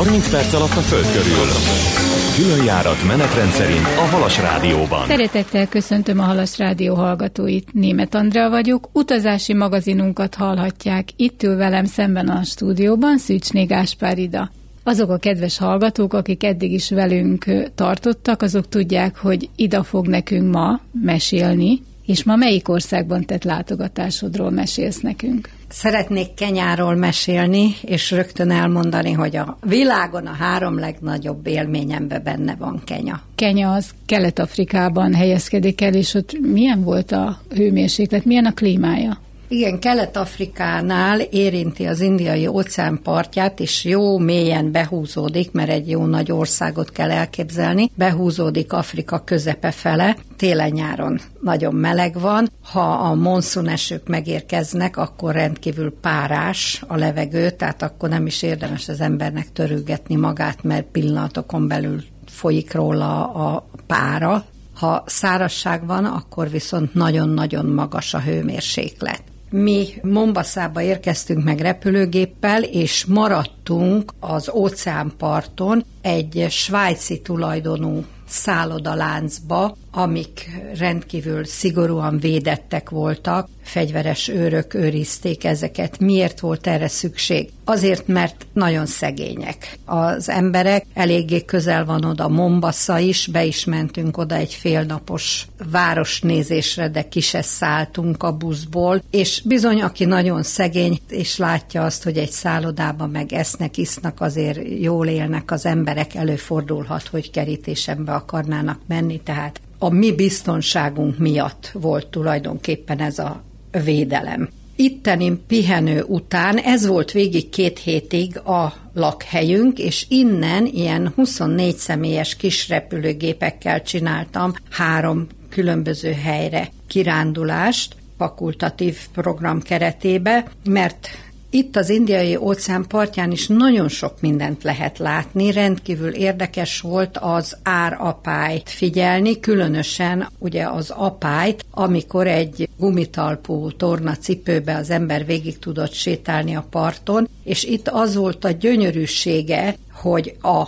30 perc alatt a Föld körül. Különjárat menetrend szerint a Halas Rádióban. Szeretettel köszöntöm a Halas Rádió hallgatóit. Németh Andrea vagyok. Utazási magazinunkat hallhatják. Itt ül velem szemben a stúdióban Szűcsné Gáspár Ida. Azok a kedves hallgatók, akik eddig is velünk tartottak, azok tudják, hogy Ida fog nekünk ma mesélni. És ma melyik országban tett látogatásodról mesélsz nekünk? Szeretnék Kenyáról mesélni, és rögtön elmondani, hogy a világon a 3 legnagyobb élményemben benne van Kenya. Kenya az Kelet-Afrikában helyezkedik el, és ott milyen volt a hőmérséklet, milyen a klímája? Igen, Kelet-Afrikánál érinti az Indiai óceán partját, és jó mélyen behúzódik, mert egy jó nagy országot kell elképzelni, behúzódik Afrika közepe fele, télen-nyáron nagyon meleg van, ha a monszunesők megérkeznek, akkor rendkívül párás a levegő, tehát akkor nem is érdemes az embernek törülgetni magát, mert pillanatokon belül folyik róla a pára. Ha szárazság van, akkor viszont nagyon-nagyon magas a hőmérséklet. Mi Mombaszába érkeztünk meg repülőgéppel, és maradtunk az óceánparton egy svájci tulajdonú szállodaláncba, amik rendkívül szigorúan védettek voltak, fegyveres őrök őrizték ezeket. Miért volt erre szükség? Azért, mert nagyon szegények az emberek, eléggé közel van oda Mombasa is, be is mentünk oda egy félnapos városnézésre, de ki se szálltunk a buszból, és bizony, aki nagyon szegény, és látja azt, hogy egy szállodában meg esznek, isznak, azért jól élnek az emberek, előfordulhat, hogy kerítésembe akarnának menni, tehát a mi biztonságunk miatt volt tulajdonképpen ez a védelem. Itteni pihenő után, ez volt végig 2 hétig a lakhelyünk, és innen ilyen 24 személyes kis repülőgépekkel csináltam 3 különböző helyre kirándulást, fakultatív program keretébe, mert itt az Indiai óceán partján is nagyon sok mindent lehet látni, rendkívül érdekes volt az árapályt figyelni, különösen ugye az apályt, amikor egy gumitalpú tornacipőbe az ember végig tudott sétálni a parton, és itt az volt a gyönyörűsége, hogy a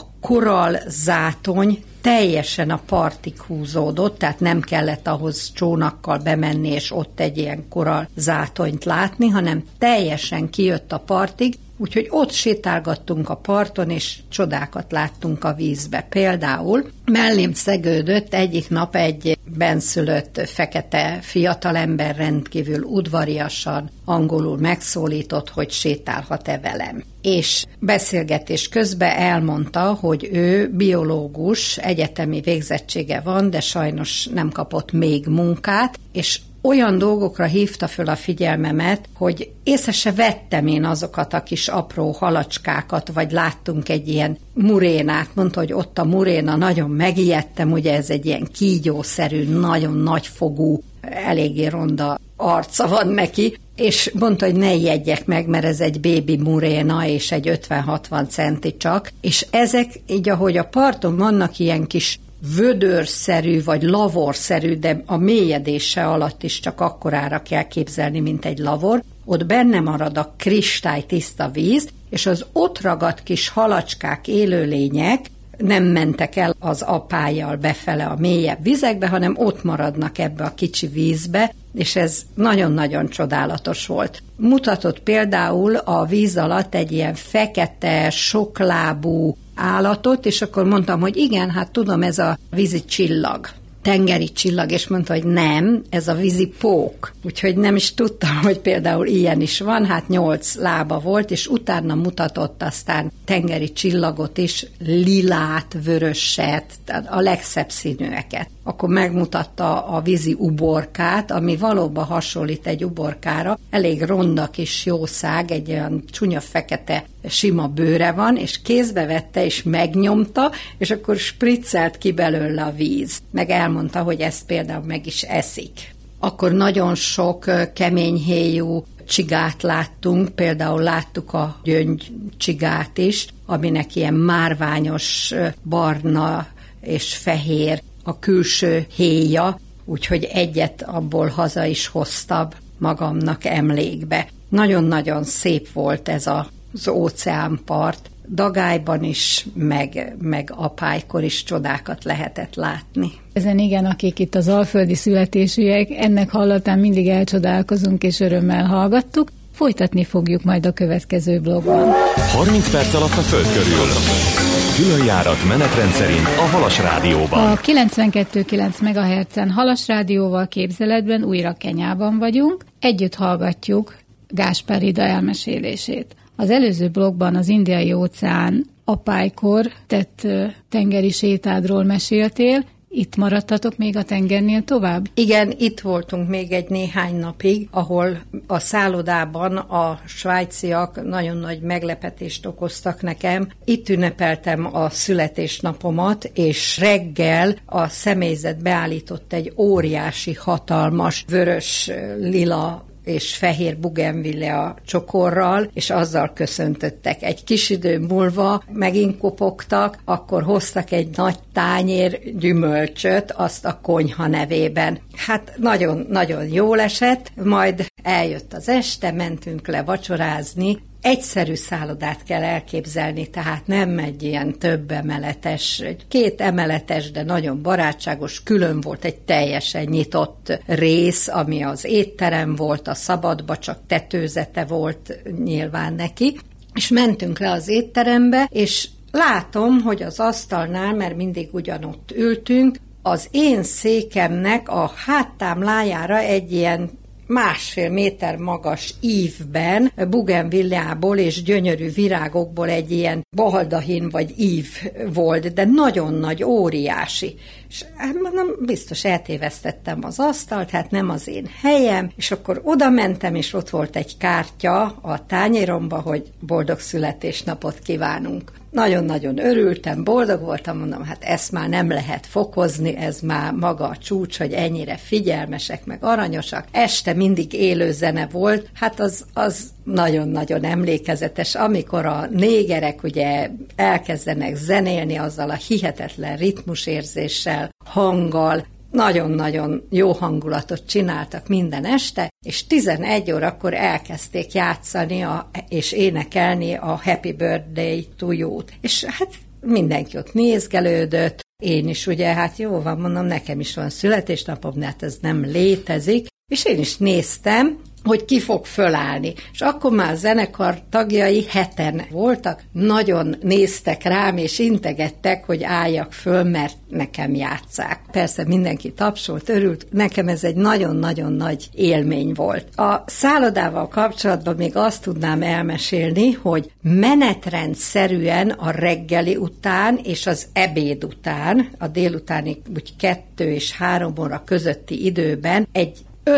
korallzátony teljesen a partig húzódott, tehát nem kellett ahhoz csónakkal bemenni, és ott egy ilyen korallzátonyt látni, hanem teljesen kijött a partig, úgyhogy ott sétálgattunk a parton, és csodákat láttunk a vízbe. Például mellém szegődött egyik nap egy benszülött fekete fiatalember, rendkívül udvariasan angolul megszólított, hogy sétálhat-e velem. És beszélgetés közben elmondta, hogy ő biológus, egyetemi végzettsége van, de sajnos nem kapott még munkát, és olyan dolgokra hívta föl a figyelmemet, hogy észre se vettem én azokat a kis apró halacskákat, vagy láttunk egy ilyen murénát, mondta, hogy ott a muréna, nagyon megijedtem, ugye ez egy ilyen kígyószerű, nagyon nagyfogú, eléggé ronda arca van neki, és mondta, hogy ne ijedjek meg, mert ez egy bébi muréna, és egy 50-60 centi csak, és ezek, így ahogy a parton vannak ilyen kis vödörszerű, vagy lavorszerű, de a mélyedése alatt is csak akkorára kell képzelni, mint egy lavor, ott benne marad a kristálytiszta víz, és az ott ragadt kis halacskák, élőlények nem mentek el az apállyal befele a mélyebb vizekbe, hanem ott maradnak ebbe a kicsi vízbe, és ez nagyon-nagyon csodálatos volt. Mutatott például a víz alatt egy ilyen fekete, soklábú állatot, és akkor mondtam, hogy igen, hát tudom, ez a vízi csillag, tengeri csillag, és mondta, hogy nem, ez a vízi pók. Úgyhogy nem is tudtam, hogy például ilyen is van, hát 8 lába volt, és utána mutatott aztán tengeri csillagot is, lilát, vöröset, tehát a legszebb színűeket. Akkor megmutatta a vízi uborkát, ami valóban hasonlít egy uborkára, elég ronda kis jószág, egy olyan csúnya fekete sima bőre van, és kézbe vette, és megnyomta, és akkor spriccelt ki belőle a víz. Meg elmondta, hogy ezt például meg is eszik. Akkor nagyon sok keményhéjú csigát láttunk, például láttuk a gyöngycsigát is, aminek ilyen márványos barna és fehér a külső héja, úgyhogy egyet abból haza is hoztam magamnak emlékbe. Nagyon-nagyon szép volt ez az óceánpart, Dagályban is, meg Apálykor is csodákat lehetett látni. Ezen igen, akik itt az alföldi születésűek, ennek hallatán mindig elcsodálkozunk és örömmel hallgattuk. Folytatni fogjuk majd a következő blogban. 30 perc alatt a Föld körül. Különjárat menetrend szerint a Halas Rádióban. A 92,9 MHz-en Halas Rádióval képzeletben újra Kenyában vagyunk. Együtt hallgatjuk Gáspár Ida elmesélését. Az előző blogban az Indiai-óceán Apálykor tett tengeri sétádról meséltél. Itt maradtatok még a tengernél tovább? Igen, itt voltunk még egy néhány napig, ahol a szállodában a svájciak nagyon nagy meglepetést okoztak nekem. Itt ünnepeltem a születésnapomat, és reggel a személyzet beállított egy óriási, hatalmas, vörös, lila és fehér bugenvillea csokorral, és azzal köszöntöttek. Egy kis idő múlva megint kopogtak, akkor hoztak egy nagy tányér gyümölcsöt, azt a konyha nevében. Hát nagyon-nagyon jól esett, majd eljött az este, mentünk le vacsorázni. Egyszerű szállodát kell elképzelni, tehát nem egy ilyen több emeletes, egy 2 emeletes, de nagyon barátságos, külön volt egy teljesen nyitott rész, ami az étterem volt, a szabadba csak tetőzete volt nyilván neki, és mentünk le az étterembe, és látom, hogy az asztalnál, mert mindig ugyanott ültünk, az én székemnek a háttámlájára egy ilyen 1,5 méter magas ívben, bugenvillából és gyönyörű virágokból egy ilyen baldahin vagy ív volt, de nagyon nagy, óriási. És mondom, biztos eltévesztettem az asztalt, hát nem az én helyem, és akkor oda mentem, és ott volt egy kártya a tányéromba, hogy boldog születésnapot kívánunk. Nagyon-nagyon örültem, boldog voltam, mondom, hát ezt már nem lehet fokozni, ez már maga a csúcs, hogy ennyire figyelmesek, meg aranyosak. Este mindig élő zene volt, hát az nagyon-nagyon emlékezetes, amikor a négerek ugye elkezdenek zenélni azzal a hihetetlen ritmusérzéssel, hanggal, nagyon-nagyon jó hangulatot csináltak minden este, és 11 órakor elkezdték játszani és énekelni a Happy Birthday to You-t. És hát mindenki ott nézgelődött, én is ugye, hát jó van, mondom, nekem is van születésnapom, de hát ez nem létezik, és én is néztem, hogy ki fog fölállni. És akkor már a zenekar tagjai 7-en voltak, nagyon néztek rám, és integettek, hogy álljak föl, mert nekem játsszák. Persze mindenki tapsolt, örült, nekem ez egy nagyon-nagyon nagy élmény volt. A szállodával kapcsolatban még azt tudnám elmesélni, hogy menetrendszerűen a reggeli után és az ebéd után, a délutáni úgy 2 és 3 óra közötti időben egy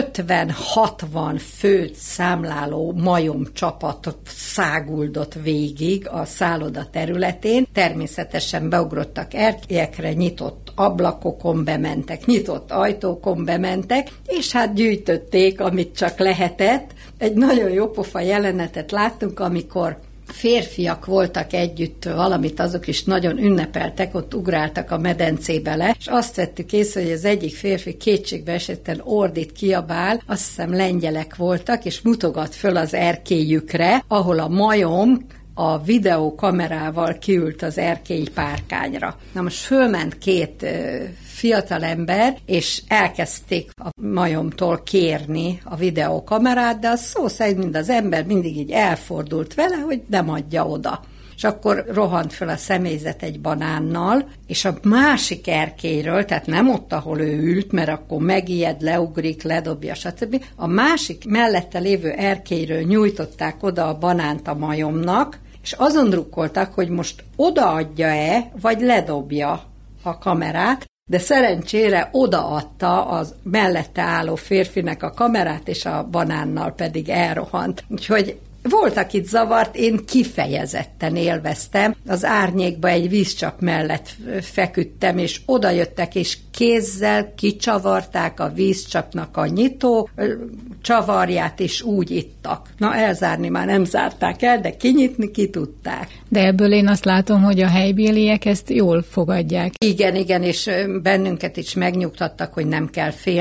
50-60 főt számláló majomcsapat száguldott végig a szálloda területén. Természetesen beugrottak erkélyekre, nyitott ablakokon bementek, nyitott ajtókon bementek, és hát gyűjtötték, amit csak lehetett. Egy nagyon jópofa jelenetet láttunk, amikor férfiak voltak együtt valamit, azok is nagyon ünnepeltek, ott ugráltak a medencébe le, és azt vettük észre, hogy az egyik férfi kétségbe esetten ordít, kiabál, azt hiszem lengyelek voltak, és mutogat föl az erkélyükre, ahol a majom a videókamerával kiült az erkélyi párkányra. Na most fölment 2 fiatalember, és elkezdték a majomtól kérni a videókamerát, de az szó szerint mind az ember mindig így elfordult vele, hogy nem adja oda. És akkor rohant föl a személyzet egy banánnal, és a másik erkélyről, tehát nem ott, ahol ő ült, mert akkor megijed, leugrik, ledobja, stb. A másik mellette lévő erkélyről nyújtották oda a banánt a majomnak, és azon drukkoltak, hogy most odaadja-e, vagy ledobja a kamerát, de szerencsére odaadta az mellette álló férfinek a kamerát, és a banánnal pedig elrohant. Úgyhogy voltak itt zavart, én kifejezetten élveztem. Az árnyékba egy vízcsap mellett feküdtem, és odajöttek, és kézzel kicsavarták a vízcsapnak a nyitó csavarját, és úgy ittak. Na, elzárni már nem zárták el, de kinyitni ki tudták. De ebből én azt látom, hogy a helybéliek ezt jól fogadják. Igen, és bennünket is megnyugtattak, hogy nem kell félni.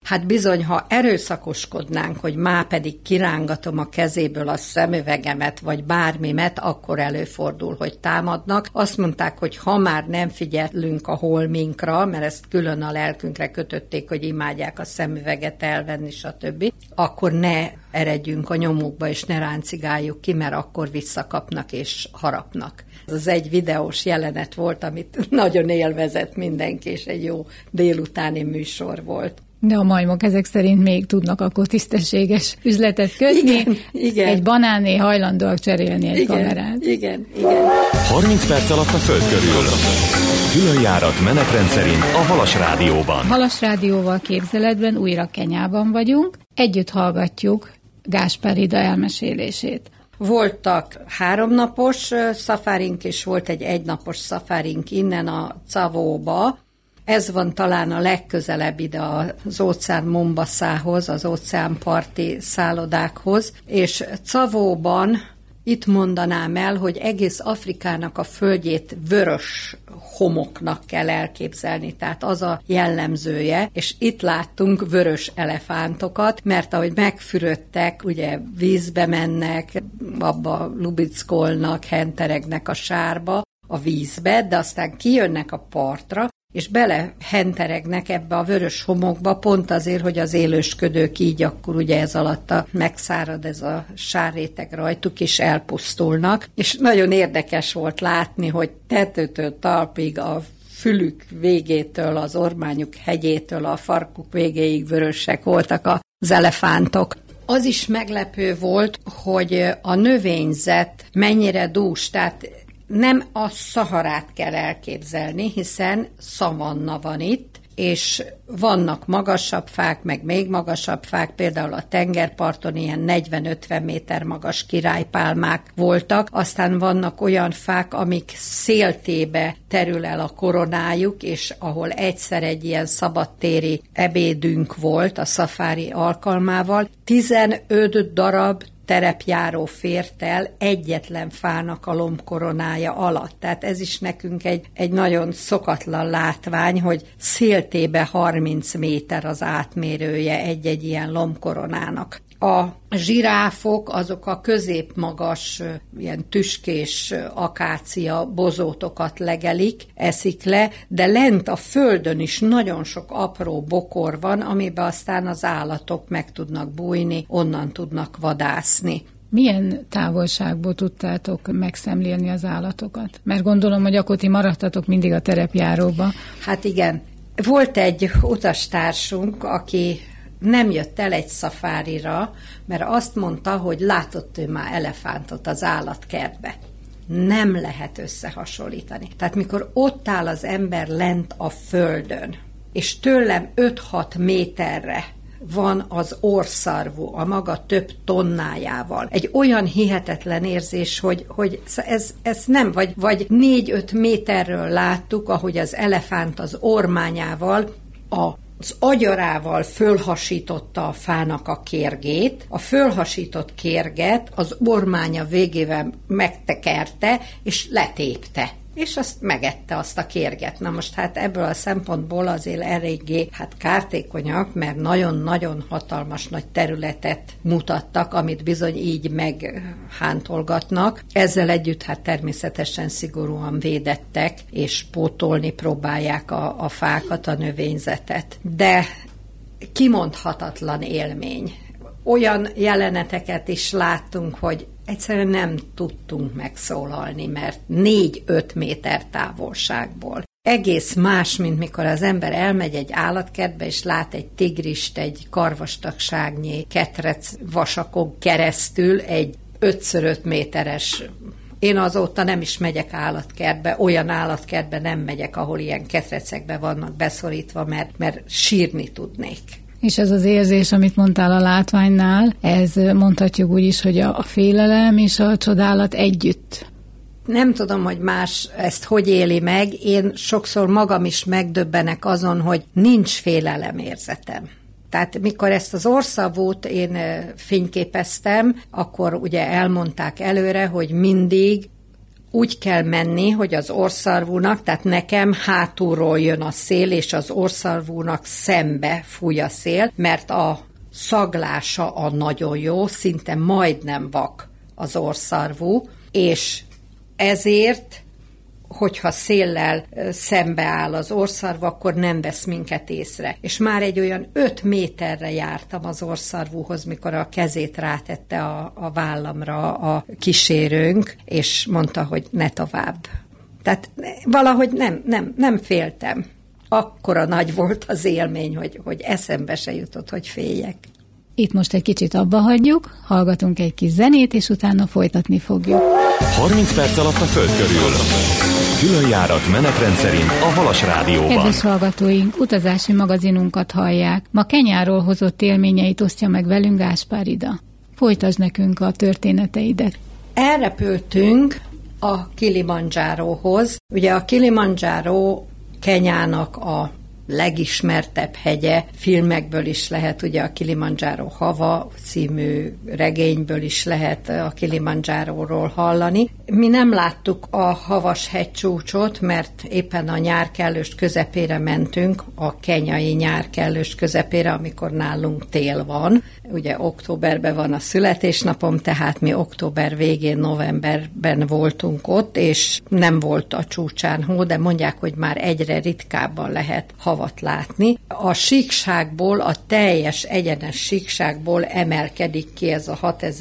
Hát bizony, ha erőszakoskodnánk, hogy már pedig kirángatom a kezéből a szemüvegemet, vagy bármimet, akkor előfordul, hogy támadnak. Azt mondták, hogy ha már nem figyelünk a holminkra, mert ezt külön a lelkünkre kötötték, hogy imádják a szemüveget elvenni, stb., akkor ne eredjünk a nyomukba, és ne ráncigáljuk ki, mert akkor visszakapnak és harapnak. Ez egy videós jelenet volt, amit nagyon élvezett mindenki, és egy jó délutáni műsor volt. De a majmok ezek szerint még tudnak akkor tisztességes üzletet kötni. Igen. Egy banánné hajlandóak cserélni egy kamerát. Igen. 30 perc alatt a Föld körül. Különjárat menetrend szerint a Halas Rádióban. Halas Rádióval képzeletben újra Kenyában vagyunk. Együtt hallgatjuk Gáspár Ida elmesélését. Voltak 3 napos szafárink, és volt egy 1 napos szafárink innen a Tsavóba. Ez van talán a legközelebb ide az óceán Mombaszához, az óceánparti szállodákhoz, és Tsavóban itt mondanám el, hogy egész Afrikának a földjét vörös homoknak kell elképzelni, tehát az a jellemzője, és itt láttunk vörös elefántokat, mert ahogy megfürödtek, ugye vízbe mennek, abba lubickolnak, henteregnek a sárba, a vízbe, de aztán kijönnek a partra, és belehenteregnek ebbe a vörös homokba, pont azért, hogy az élősködők így akkor ugye ez alatt megszárad ez a sárréteg rajtuk, és elpusztulnak. És nagyon érdekes volt látni, hogy tetőtől talpig a fülük végétől, az ormányuk hegyétől, a farkuk végéig vörösek voltak az elefántok. Az is meglepő volt, hogy a növényzet mennyire dús, tehát nem a Szaharát kell elképzelni, hiszen szavanna van itt, és vannak magasabb fák, meg még magasabb fák, például a tengerparton ilyen 40-50 méter magas királypálmák voltak, aztán vannak olyan fák, amik széltébe terül el a koronájuk, és ahol egyszer egy ilyen szabadtéri ebédünk volt a szafári alkalmával, 15 darab terepjáró fért el egyetlen fának a lombkoronája alatt. Tehát ez is nekünk egy nagyon szokatlan látvány, hogy széltébe 30 méter az átmérője egy-egy ilyen lombkoronának. A zsiráfok azok a középmagas, ilyen tüskés akácia bozótokat legelik, eszik le, de lent a földön is nagyon sok apró bokor van, amiben aztán az állatok meg tudnak bújni, onnan tudnak vadászni. Milyen távolságból tudtátok megszemlélni az állatokat? Mert gondolom, hogy akkor ti maradtatok mindig a terepjáróba. Hát igen. Volt egy utastársunk, aki nem jött el egy szafárira, mert azt mondta, hogy látott ő már elefántot az állatkertbe. Nem lehet összehasonlítani. Tehát mikor ott áll az ember lent a földön, és tőlem 5-6 méterre van az orrszarvú, a maga több tonnájával. Egy olyan hihetetlen érzés, hogy ez nem, vagy 4-5 méterről láttuk, ahogy az elefánt az ormányával az agyarával fölhasította a fának a kérgét, a fölhasított kérget az ormánya végével megtekerte, és letépte. És azt megette azt a kérget. Na most hát ebből a szempontból azért eléggé kártékonyak, mert nagyon-nagyon hatalmas nagy területet mutattak, amit bizony így meghántolgatnak. Ezzel együtt természetesen szigorúan védettek, és pótolni próbálják a fákat, a növényzetet. De kimondhatatlan élmény. Olyan jeleneteket is láttunk, hogy egyszerűen nem tudtunk megszólalni, mert 4-5 méter távolságból. Egész más, mint mikor az ember elmegy egy állatkertbe, és lát egy tigrist, egy karvastagságnyi ketrec vasakon keresztül, egy 5x5 méteres. Én azóta nem is megyek állatkertbe, olyan állatkertbe nem megyek, ahol ilyen ketrecekbe vannak beszorítva, mert sírni tudnék. És ez az érzés, amit mondtál a látványnál, ez mondhatjuk úgy is, hogy a félelem és a csodálat együtt. Nem tudom, hogy más ezt hogy éli meg. Én sokszor magam is megdöbbenek azon, hogy nincs félelemérzetem. Tehát mikor ezt az orrszarvút én fényképeztem, akkor ugye elmondták előre, hogy mindig úgy kell menni, hogy az orrszarvúnak, tehát nekem hátulról jön a szél, és az orrszarvúnak szembe fúj a szél, mert a szaglása a nagyon jó, szinte majdnem vak az orrszarvú, és ezért, hogyha széllel szembeáll az orrszarvú, akkor nem vesz minket észre. És már egy olyan 5 méterre jártam az orrszarvúhoz, mikor a kezét rátette a vállamra a kísérőnk, és mondta, hogy ne tovább. Tehát valahogy nem féltem. Akkora nagy volt az élmény, hogy eszembe se jutott, hogy féljek. Itt most egy kicsit abba hagyjuk, hallgatunk egy kis zenét, és utána folytatni fogjuk. 30 perc alatt a Föld körül. Különjárat menetrend szerint a Halas Rádióban. Kedves hallgatóink, utazási magazinunkat hallják. Ma Kenyáról hozott élményeit osztja meg velünk Gáspár Ida. Folytasd nekünk a történeteidet. Elrepültünk a Kilimanjáróhoz. Ugye a Kilimanjáró Kenyának a legismertebb hegye, filmekből is lehet, ugye a Kilimanjáró Hava című regényből is lehet a Kilimanjáróról hallani. Mi nem láttuk a havas hegycsúcsot, mert éppen a nyár kellős közepére mentünk, a kenyai nyár kellős közepére, amikor nálunk tél van. Ugye októberben van a születésnapom, tehát mi október végén, novemberben voltunk ott, és nem volt a csúcsán hó, de mondják, hogy már egyre ritkábban lehet havat látni. A síkságból, a teljes egyenes síkságból emelkedik ki ez a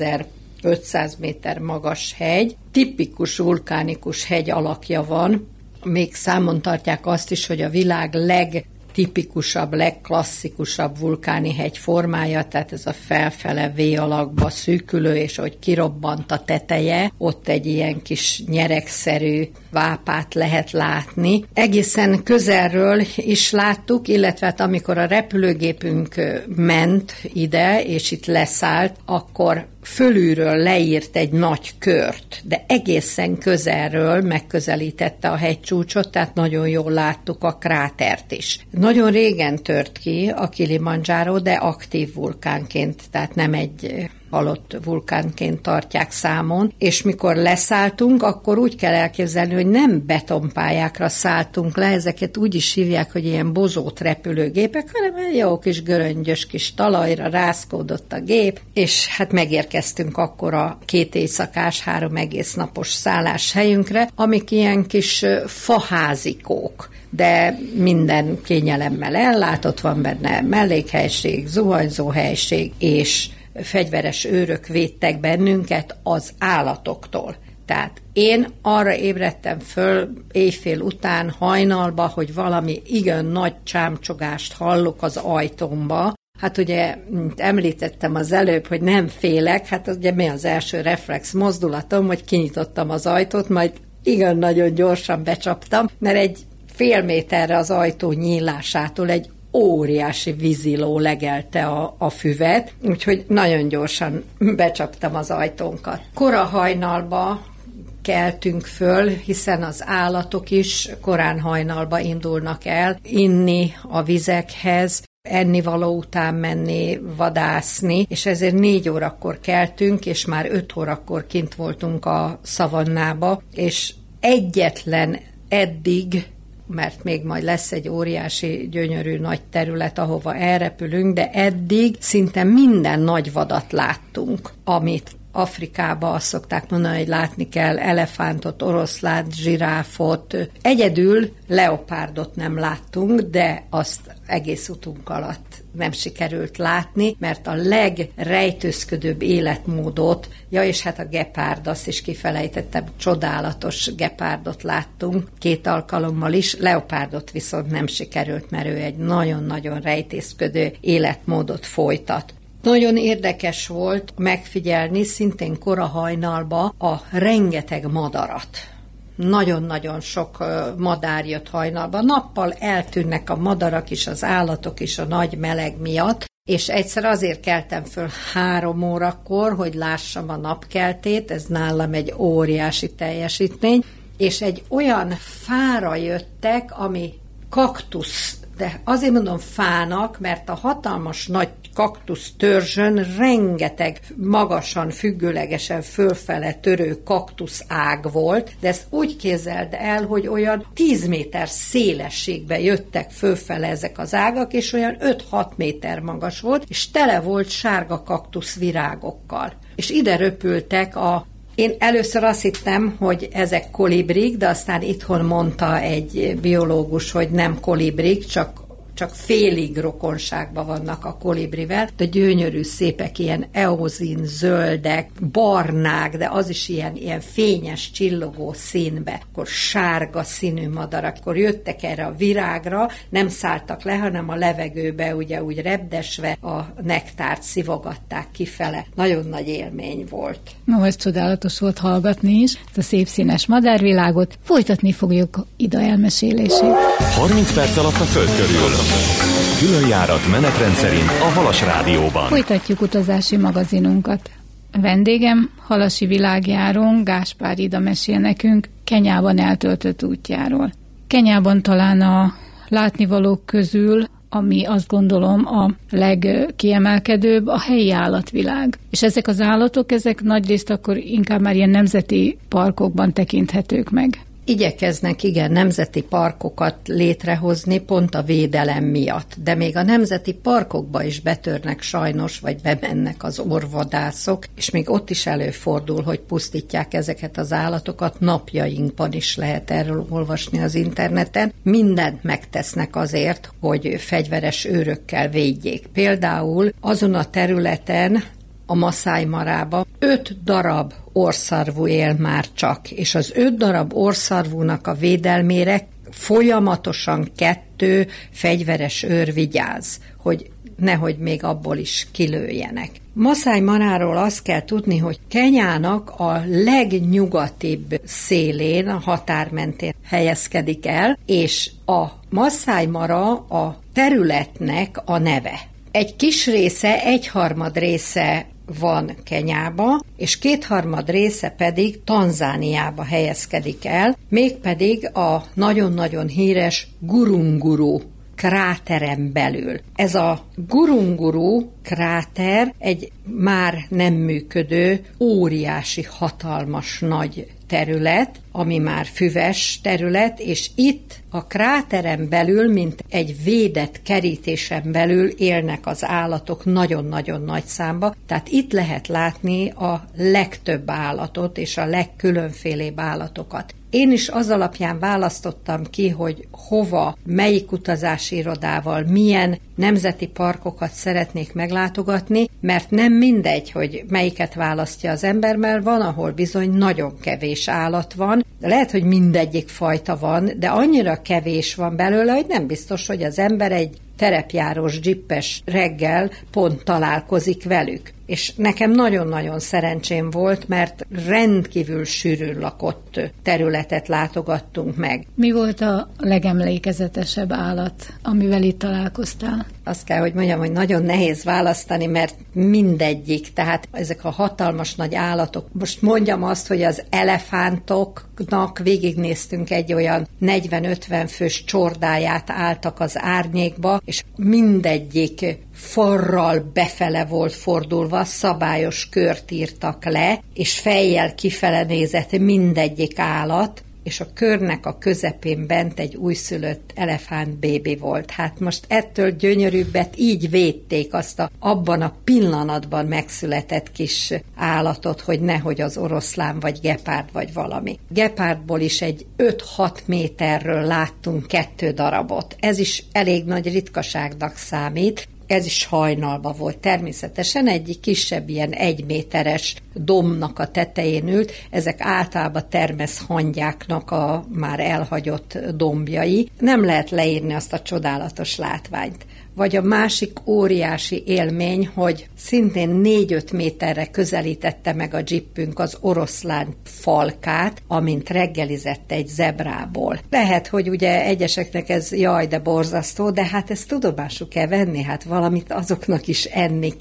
6500 méter magas hegy. Tipikus vulkánikus hegy alakja van. Még számon tartják azt is, hogy a világ legtipikusabb, legklasszikusabb vulkáni hegy formája, tehát ez a felfele V-alakba szűkülő, és ahogy kirobbant a teteje, ott egy ilyen kis nyeregszerű vápát lehet látni. Egészen közelről is láttuk, illetve hát amikor a repülőgépünk ment ide, és itt leszállt, akkor fölülről leírt egy nagy kört, de egészen közelről megközelítette a hegycsúcsot, tehát nagyon jól láttuk a krátert is. Nagyon régen tört ki a Kilimanjáró, de aktív vulkánként, tehát nem egy halott vulkánként tartják számon, és mikor leszálltunk, akkor úgy kell elképzelni, hogy nem betonpályákra szálltunk le, ezeket úgy is hívják, hogy ilyen bozót repülőgépek, hanem jó kis göröngyös kis talajra rázkódott a gép, és hát megérkeztünk akkor a 2 éjszakás, 3 egész napos szálláshelyünkre, amik ilyen kis faházikók, de minden kényelemmel ellátott, van benne mellékhelység, zuhanyzóhelység, és fegyveres őrök védtek bennünket az állatoktól. Tehát én arra ébredtem föl éjfél után hajnalba, hogy valami igen nagy csámcsogást hallok az ajtómba. Hát ugye, mint említettem az előbb, hogy nem félek, hát ugye mi az első reflex mozdulatom, hogy kinyitottam az ajtót, majd igen nagyon gyorsan becsaptam, mert egy fél méterre az ajtó nyílásától egy óriási víziló legelte a füvet, úgyhogy nagyon gyorsan becsaptam az ajtónkat. Kora hajnalba keltünk föl, hiszen az állatok is korán hajnalba indulnak el inni a vizekhez, ennivaló után menni, vadászni, és ezért 4 órakor keltünk, és már 5 órakor kint voltunk a szavannába, és egyetlen eddig, mert még majd lesz egy óriási, gyönyörű nagy terület, ahova elrepülünk, de eddig szinte minden nagy vadat láttunk, amit Afrikában azt szokták mondani, hogy látni kell elefántot, oroszlánt, zsiráfot. Egyedül leopárdot nem láttunk, de azt egész utunk alatt nem sikerült látni, mert a legrejtőzködőbb életmódot, ja és hát a gepárd, azt is kifelejtettem, csodálatos gepárdot láttunk 2 alkalommal is, leopárdot viszont nem sikerült, mert ő egy nagyon-nagyon rejtészködő életmódot folytat. Nagyon érdekes volt megfigyelni szintén kora hajnalba a rengeteg madarat. Nagyon-nagyon sok madár jött hajnalba. Nappal eltűnnek a madarak is, az állatok is a nagy meleg miatt, és egyszer azért keltem föl 3 órakor, hogy lássam a napkeltét, ez nálam egy óriási teljesítmény, és egy olyan fára jöttek, ami kaktusz, De azért mondom fának, mert a hatalmas nagy kaktusz törzsön rengeteg magasan, függőlegesen fölfele törő kaktusz ág volt, de ezt úgy képzeld el, hogy olyan 10 méter szélességbe jöttek fölfele ezek az ágak, és olyan 5-6 méter magas volt, és tele volt sárga kaktusz virágokkal. És ide röpültek Én először azt hittem, hogy ezek kolibrik, de aztán itthon mondta egy biológus, hogy nem kolibrik, csak félig rokonságban vannak a kolibrivel, de gyönyörű szépek, ilyen eozin zöldek, barnák, de az is ilyen fényes, csillogó színbe. Akkor sárga színű madarak, akkor jöttek erre a virágra, nem szálltak le, hanem a levegőbe ugye úgy repdesve a nektárt szivogatták kifele. Nagyon nagy élmény volt. No, ez csodálatos volt hallgatni is, ezt a szép színes madárvilágot. Folytatni fogjuk Ida elmesélését. 30 perc alatt a Föld körül. Különjárat menetrend szerint a Halas Rádióban. Folytatjuk utazási magazinunkat. A vendégem, halasi világjárón Gáspár Ida mesél nekünk Kenyában eltöltött útjáról. Kenyában talán a látnivalók közül, ami azt gondolom a legkiemelkedőbb, a helyi állatvilág. És ezek az állatok, ezek nagyrészt akkor inkább már ilyen nemzeti parkokban tekinthetők meg. Igyekeznek, igen, nemzeti parkokat létrehozni pont a védelem miatt, de még a nemzeti parkokba is betörnek sajnos, vagy bemennek az orvvadászok, és még ott is előfordul, hogy pusztítják ezeket az állatokat, napjainkban is lehet erről olvasni az interneten. Mindent megtesznek azért, hogy fegyveres őrökkel védjék. Például azon a területen, a Masai Marában 5 darab orrszarvú él már csak, és az 5 darab orrszarvúnak a védelmére folyamatosan 2 fegyveres őr vigyáz, hogy nehogy még abból is kilőjenek. Masai Maráról azt kell tudni, hogy Kenyának a legnyugatibb szélén, a határ mentén helyezkedik el, és a Masai Mara a területnek a neve. Egy kis része, 1/3 része van Kenyába, és 2/3 része pedig Tanzániába helyezkedik el, mégpedig a nagyon-nagyon híres Ngurunguru kráteren belül. Ez a Ngurunguru kráter egy már nem működő, óriási, hatalmas nagy terület, ami már füves terület, és itt a kráteren belül, mint egy védett kerítésen belül élnek az állatok nagyon-nagyon nagy számba, tehát itt lehet látni a legtöbb állatot és a legkülönfélébb állatokat. Én is az alapján választottam ki, hogy hova, melyik utazási irodával, milyen nemzeti parkokat szeretnék meglátogatni, mert nem mindegy, hogy melyiket választja az ember, mert van, ahol bizony nagyon kevés állat van, lehet, hogy mindegyik fajta van, de annyira kevés van belőle, hogy nem biztos, hogy az ember egy terepjárós dzsippes reggel pont találkozik velük. És nekem nagyon-nagyon szerencsém volt, mert rendkívül sűrűn lakott területet látogattunk meg. Mi volt a legemlékezetesebb állat, amivel itt találkoztál? Azt kell, hogy mondjam, hogy nagyon nehéz választani, mert mindegyik, tehát ezek a hatalmas nagy állatok. Most mondjam azt, hogy az elefántoknak végignéztünk egy olyan 40-50 fős csordáját, álltak az árnyékba, és mindegyik farral befele volt fordulva, szabályos kört írtak le, és fejjel kifele nézett mindegyik állat, és a körnek a közepén bent egy újszülött elefánt bébi volt. Hát most ettől gyönyörűbbet így védték azt abban a pillanatban megszületett kis állatot, hogy nehogy az oroszlán vagy gepárd vagy valami. Gepárdból is egy 5-6 méterről láttunk 2 darabot. Ez is elég nagy ritkaságnak számít. Ez is hajnalba volt. Természetesen egyik kisebb ilyen 1 méteres dombnak a tetején ült, ezek általában termeszhangyáknak a már elhagyott dombjai. Nem lehet leírni azt a csodálatos látványt. Vagy a másik óriási élmény, hogy szintén 4-5 méterre közelítette meg a dzsippünk az oroszlán falkát, amint reggelizett egy zebrából. Lehet, hogy ugye egyeseknek ez jaj, de borzasztó, de hát ezt tudomásuk kell venni, hát valamit azoknak is enni kell.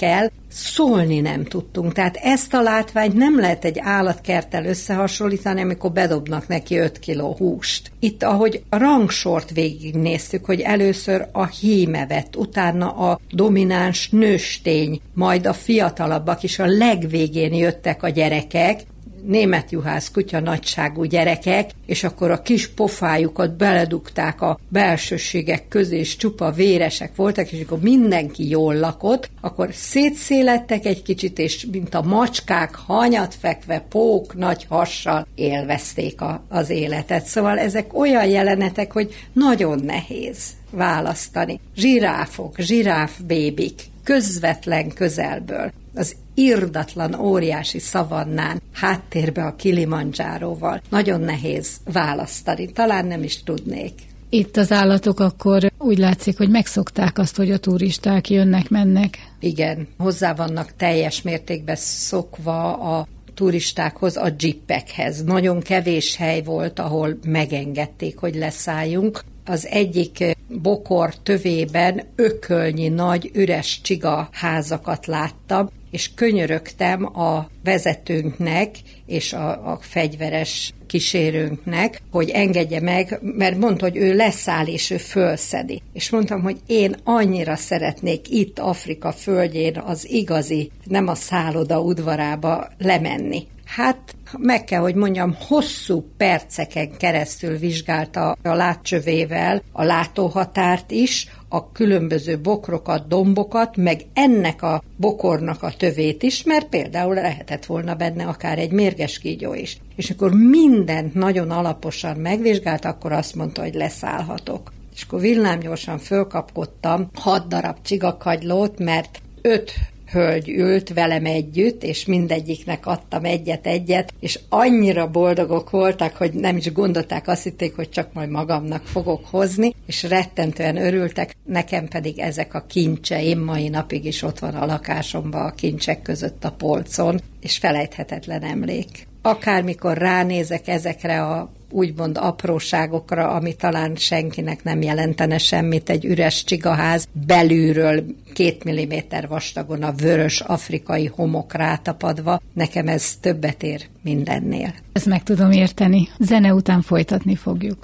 szólni nem tudtunk. Tehát ezt a látványt nem lehet egy állatkerttel összehasonlítani, amikor bedobnak neki 5 kiló húst. Itt, ahogy a rangsort végignéztük, hogy először a híme vett, utána a domináns nőstény, majd a fiatalabbak is, a legvégén jöttek a gyerekek, németjuhász kutya nagyságú gyerekek, és akkor a kis pofájukat beledugták a belsőségek közé, és csupa véresek voltak, és akkor mindenki jól lakott, akkor szétszélettek egy kicsit, és mint a macskák hanyat fekve, pók nagy hassal élvezték az életet. Szóval ezek olyan jelenetek, hogy nagyon nehéz választani. Zsiráfok, zsiráfbébik, közvetlen közelből, az irdatlan óriási szavannán, háttérbe a Kilimanjáróval. Nagyon nehéz választani, talán nem is tudnék. Itt az állatok akkor úgy látszik, hogy megszokták azt, hogy a turisták jönnek-mennek. Igen, hozzá vannak teljes mértékben szokva a turistákhoz, a dzsippekhez. Nagyon kevés hely volt, ahol megengedték, hogy leszálljunk. Az egyik bokor tövében ökölnyi nagy üres csigaházakat láttam, és könyörögtem a vezetőnknek és a fegyveres kísérőnknek, hogy engedje meg, mert mondta, hogy ő leszáll és ő fölszedi. És mondtam, hogy én annyira szeretnék itt Afrika földjén az igazi, nem a szálloda udvarába lemenni. Hát meg kell, hogy mondjam, hosszú perceken keresztül vizsgálta a látcsövével a látóhatárt is, a különböző bokrokat, dombokat, meg ennek a bokornak a tövét is, mert például lehetett volna benne akár egy mérges kígyó is. És akkor mindent nagyon alaposan megvizsgált, akkor azt mondta, hogy leszállhatok. És akkor villámgyorsan fölkapkodtam 6 darab csigakagylót, mert 5 hölgy ült velem együtt, és mindegyiknek adtam egyet-egyet, és annyira boldogok voltak, hogy nem is gondolták, azt hitték, hogy csak majd magamnak fogok hozni, és rettentően örültek, nekem pedig ezek a kincseim, mai napig is ott van a lakásomban a kincsek között a polcon, és felejthetetlen emlék. Akármikor ránézek ezekre a úgymond apróságokra, ami talán senkinek nem jelentene semmit, egy üres csigaház, belülről 2 milliméter vastagon a vörös afrikai homok rátapadva, nekem ez többet ér mindennél. Ezt meg tudom érteni. Zene után folytatni fogjuk.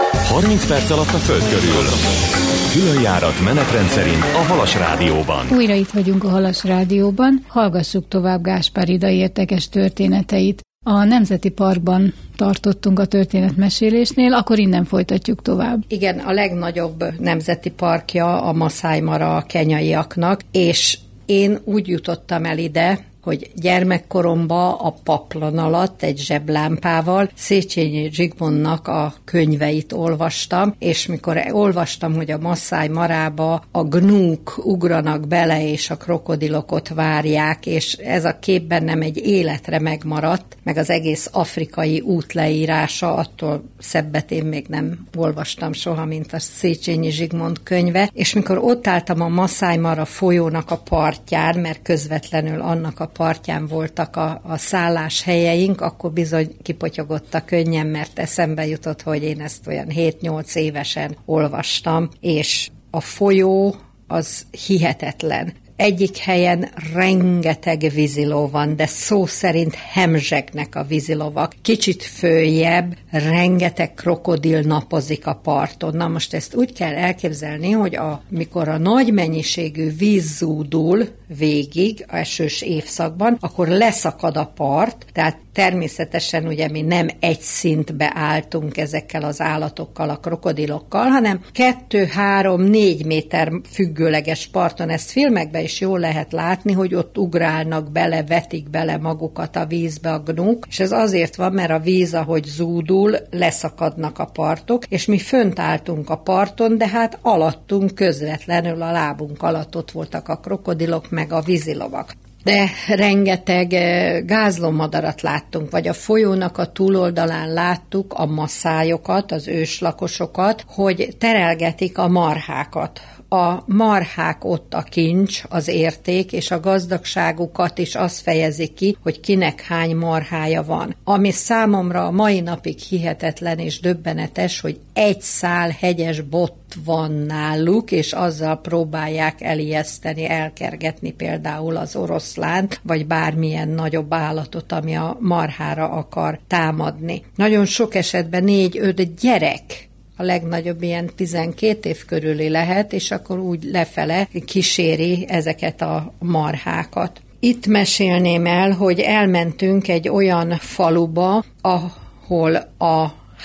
30 perc alatt a Föld körül. Különjárat menetrend szerint a Halas Rádióban. Újra itt vagyunk a Halas Rádióban. Hallgassuk tovább Gáspár Ida érdekes történeteit. A Nemzeti Parkban tartottunk a történetmesélésnél, akkor innen folytatjuk tovább. Igen, a legnagyobb nemzeti parkja a Masai Mara a kenyaiaknak, és én úgy jutottam el ide, hogy gyermekkoromban a paplon alatt egy zseblámpával Széchenyi Zsigmondnak a könyveit olvastam, és mikor olvastam, hogy a Masai Marába a gnúk ugranak bele, és a krokodilok ott várják, és ez a kép bennem egy életre megmaradt, meg az egész afrikai út leírása, attól szebbet én még nem olvastam soha, mint a Széchenyi Zsigmond könyve, és mikor ott álltam a Masai Mara folyónak a partján, mert közvetlenül annak a partján voltak a szálláshelyeink, akkor bizony kipotyogott a könnyem, mert eszembe jutott, hogy én ezt olyan 7-8 évesen olvastam, és a folyó az hihetetlen. Egyik helyen rengeteg víziló van, de szó szerint hemzsegnek a vízilovak. Kicsit följebb rengeteg krokodil napozik a parton. Na most ezt úgy kell elképzelni, hogy mikor a nagy mennyiségű víz zúdul végig, esős évszakban, akkor leszakad a part, tehát természetesen ugye mi nem egy szintbe álltunk ezekkel az állatokkal, a krokodilokkal, hanem 2-3-4 méter függőleges parton. Ezt filmekben is jól lehet látni, hogy ott ugrálnak bele, vetik bele magukat a vízbe a gnúk, és ez azért van, mert a víz, ahogy zúdul, leszakadnak a partok, és mi fönt álltunk a parton, de hát alattunk közvetlenül a lábunk alatt ott voltak a krokodilok, meg a vízilovak. De rengeteg gázlómadarat láttunk, vagy a folyónak a túloldalán láttuk a maszájokat, az őslakosokat, hogy terelgetik a marhákat. a marhák ott a kincs, az érték, és a gazdagságukat is az fejezi ki, hogy kinek hány marhája van. Ami számomra a mai napig hihetetlen és döbbenetes, hogy egy szál hegyes bot van náluk, és azzal próbálják elijeszteni, elkergetni például az oroszlánt, vagy bármilyen nagyobb állatot, ami a marhára akar támadni. Nagyon sok esetben 4-5 gyerek, a legnagyobb ilyen 12 év körüli lehet, és akkor úgy lefele kíséri ezeket a marhákat. Itt mesélném el, hogy elmentünk egy olyan faluba, ahol a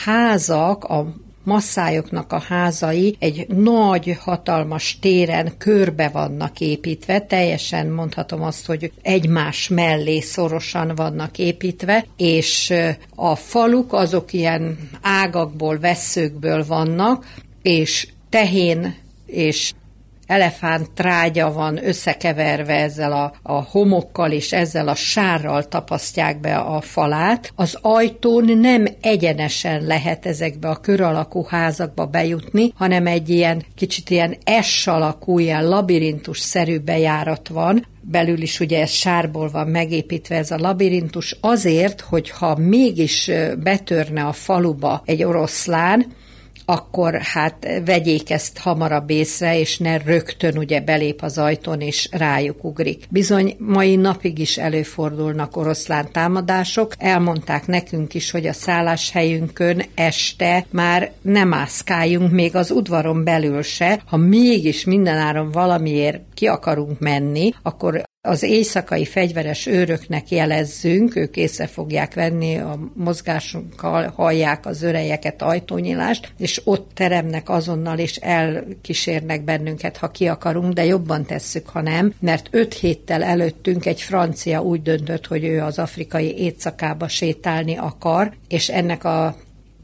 házak, a masszájoknak a házai egy nagy, hatalmas téren körbe vannak építve, teljesen mondhatom azt, hogy egymás mellé szorosan vannak építve, és a faluk azok ilyen ágakból, vesszőkből vannak, és tehén és elefánt trágya van összekeverve ezzel a homokkal, és ezzel a sárral tapasztják be a falát. Az ajtón nem egyenesen lehet ezekbe a kör alakú házakba bejutni, hanem egy ilyen kicsit ilyen S alakú, ilyen labirintus-szerű bejárat van. Belül is ugye ez sárból van megépítve ez a labirintus azért, hogyha mégis betörne a faluba egy oroszlán, akkor hát vegyék ezt hamarabb észre, és ne rögtön ugye belép az ajtón, és rájuk ugrik. Bizony mai napig is előfordulnak oroszlán támadások. Elmondták nekünk is, hogy a szálláshelyünkön este már nem mászkáljunk, még az udvaron belül se. Ha mégis mindenáron valamiért ki akarunk menni, akkor az éjszakai fegyveres őröknek jelezzünk, ők észre fogják venni a mozgásunkkal, hallják az örejeket, ajtónyilást, és ott teremnek azonnal, és elkísérnek bennünket, ha ki akarunk, de jobban tesszük, ha nem, mert 5 héttel előttünk egy francia úgy döntött, hogy ő az afrikai éjszakába sétálni akar, és ennek a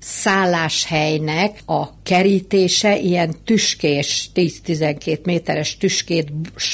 szálláshelynek a kerítése ilyen tüskés, 10-12 méteres tüskét,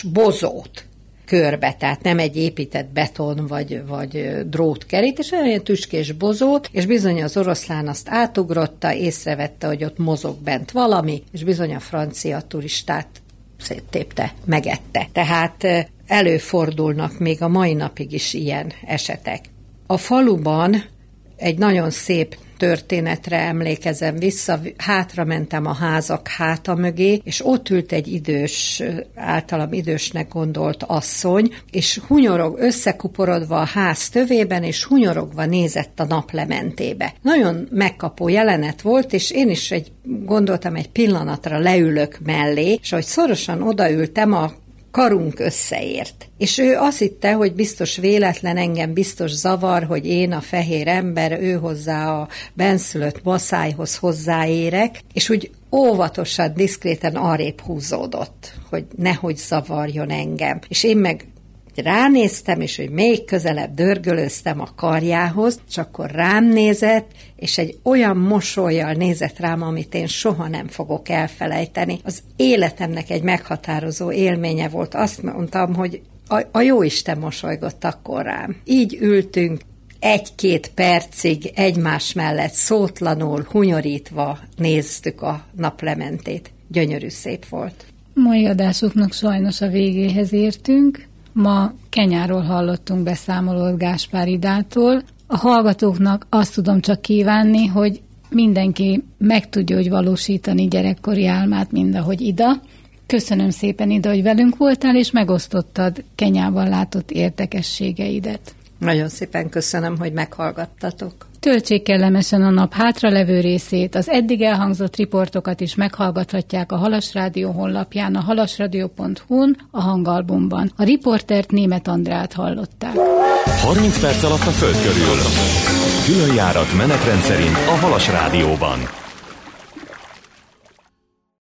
bozót körbe, tehát nem egy épített beton vagy drótkerítés, hanem ilyen tüskés bozót, és bizony az oroszlán azt átugrotta, észrevette, hogy ott mozog bent valami, és bizony a francia turistát széttépte, megette. Tehát előfordulnak még a mai napig is ilyen esetek. A faluban egy nagyon szép történetre emlékezem vissza, hátra mentem a házak háta mögé, és ott ült egy idős, általam idősnek gondolt asszony, és hunyorog, összekuporodva a ház tövében, és hunyorogva nézett a naplementébe. Nagyon megkapó jelenet volt, és én is gondoltam, egy pillanatra leülök mellé, és ahogy szorosan odaültem, a karunk összeért. És ő azt hitte, hogy biztos véletlen, engem biztos zavar, hogy én a fehér ember, ő hozzá a benszülött maszájhoz hozzáérek, és úgy óvatosan, diszkréten arrébb húzódott, hogy nehogy zavarjon engem. És én meg ránéztem, és hogy még közelebb dörgölöztem a karjához, és akkor rám nézett, és egy olyan mosollyal nézett rám, amit én soha nem fogok elfelejteni. Az életemnek egy meghatározó élménye volt. Azt mondtam, hogy a Jóisten mosolygott akkor rám. Így ültünk 1-2 percig egymás mellett szótlanul, hunyorítva néztük a naplementét. Gyönyörű szép volt. Mai adásuknak sajnos a végéhez értünk. Ma Kenyáról hallottunk beszámolót Gáspár Idától. A hallgatóknak azt tudom csak kívánni, hogy mindenki meg tudja úgy valósítani gyerekkori álmát, mind ahogy Ida. Köszönöm szépen, Ida, hogy velünk voltál, és megosztottad Kenyában látott érdekességeidet. Nagyon szépen köszönöm, hogy meghallgattatok. Töltsék kellemesen a nap hátralevő részét, az eddig elhangzott riportokat is meghallgathatják a Halas Rádió honlapján, a halasradio.hu-n, a hangalbumban. A riportert Németh Andrát hallották. 30 perc alatt a Föld körül. Különjárat menetrend szerint a Halas Rádióban.